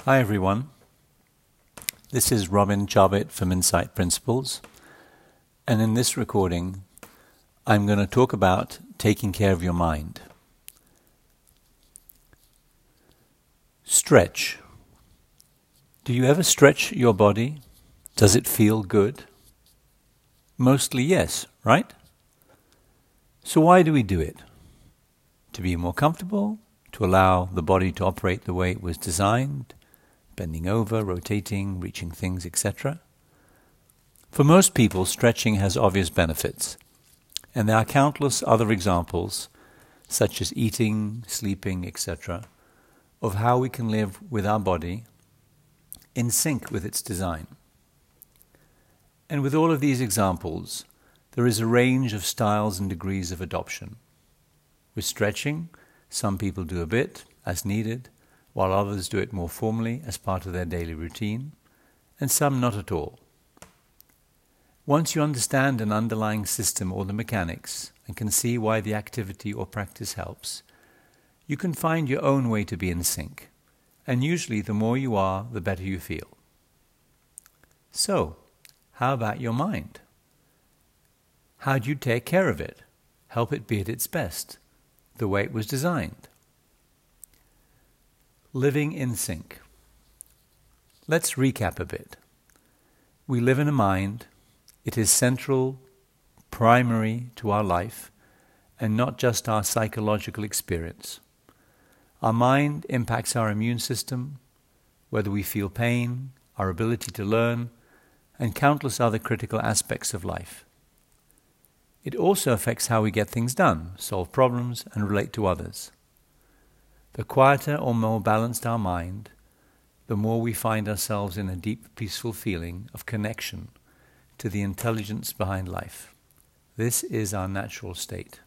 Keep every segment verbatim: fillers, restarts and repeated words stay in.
Hi everyone, this is Robin Javed from Insight Principles, and in this recording I'm going to talk about taking care of your mind. Stretch. Do you ever stretch your body? Does it feel good? Mostly yes, right? So why do we do it? To be more comfortable? To allow the body to operate the way it was designed? Bending over, rotating, reaching things, et cetera. For most people, stretching has obvious benefits, and there are countless other examples, such as eating, sleeping, et cetera, of how we can live with our body in sync with its design. And with all of these examples, there is a range of styles and degrees of adoption. With stretching, some people do a bit, as needed, while others do it more formally as part of their daily routine, and some not at all. Once you understand an underlying system or the mechanics and can see why the activity or practice helps, you can find your own way to be in sync, and usually the more you are, the better you feel. So, how about your mind? How do you take care of it? Help it be at its best, the way it was designed? Living in sync. Let's recap a bit. We live in a mind. It is central, primary to our life, and not just our psychological experience. Our mind impacts our immune system, whether we feel pain, our ability to learn, and countless other critical aspects of life. It also affects how we get things done, solve problems, and relate to others. The quieter or more balanced our mind, the more we find ourselves in a deep, peaceful feeling of connection to the intelligence behind life. This is our natural state.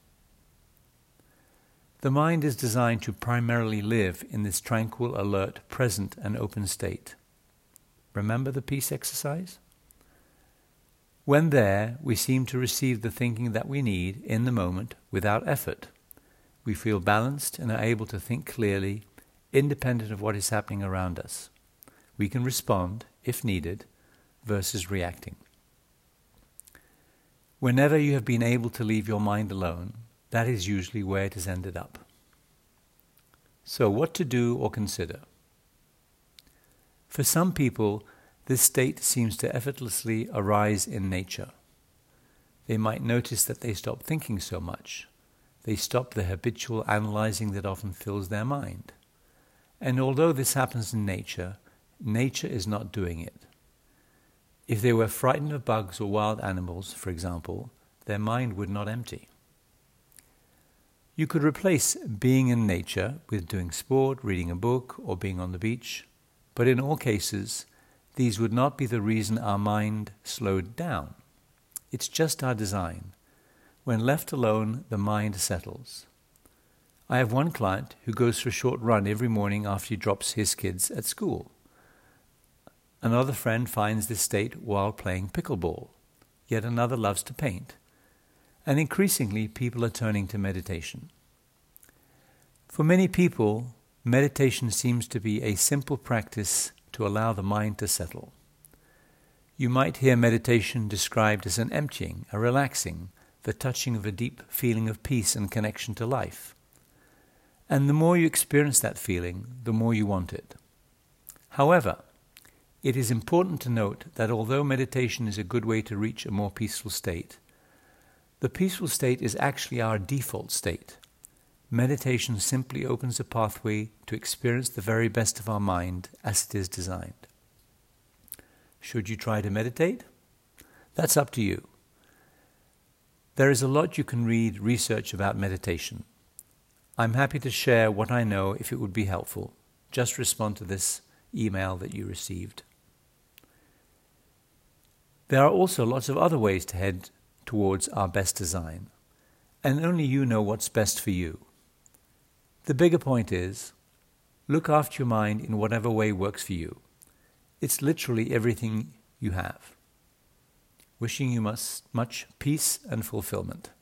The mind is designed to primarily live in this tranquil, alert, present, and open state. Remember the peace exercise? When there, we seem to receive the thinking that we need in the moment without effort. We feel balanced and are able to think clearly, independent of what is happening around us. We can respond, if needed, versus reacting. Whenever you have been able to leave your mind alone, that is usually where it has ended up. So what to do or consider? For some people, this state seems to effortlessly arise in nature. They might notice that they stop thinking so much. They stop the habitual analyzing that often fills their mind. And although this happens in nature, nature is not doing it. If they were frightened of bugs or wild animals, for example, their mind would not empty. You could replace being in nature with doing sport, reading a book, or being on the beach, but in all cases, these would not be the reason our mind slowed down. It's just our design. When left alone, the mind settles. I have one client who goes for a short run every morning after he drops his kids at school. Another friend finds this state while playing pickleball. Yet another loves to paint. And increasingly, people are turning to meditation. For many people, meditation seems to be a simple practice to allow the mind to settle. You might hear meditation described as an emptying, a relaxing, the touching of a deep feeling of peace and connection to life. And the more you experience that feeling, the more you want it. However, it is important to note that although meditation is a good way to reach a more peaceful state, the peaceful state is actually our default state. Meditation simply opens a pathway to experience the very best of our mind as it is designed. Should you try to meditate? That's up to you. There is a lot you can read research about meditation. I'm happy to share what I know if it would be helpful. Just respond to this email that you received. There are also lots of other ways to head towards our best design, and only you know what's best for you. The bigger point is, look after your mind in whatever way works for you. It's literally everything you have. Wishing you much, much peace and fulfillment.